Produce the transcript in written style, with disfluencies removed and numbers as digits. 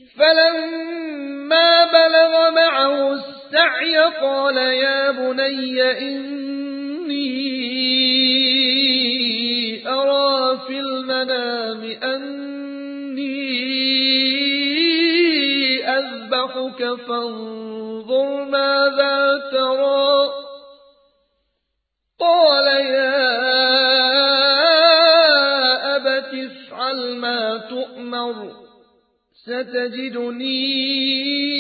فلما بلغ معه السعي قال يا بني إني أرى في المنام أني أذبحك فانظر ماذا ترى قال يا أبت افعل ما تؤمر ستجدني